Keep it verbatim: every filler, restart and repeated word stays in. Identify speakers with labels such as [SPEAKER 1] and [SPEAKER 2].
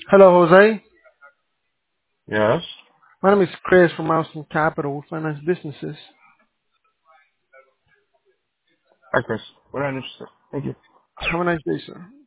[SPEAKER 1] Hello, Jose.
[SPEAKER 2] Yes.
[SPEAKER 1] My name is Chris from Austin Capital. We finance businesses.
[SPEAKER 2] Hi, Chris. We're not interested. Thank you.
[SPEAKER 1] Have a nice day, sir.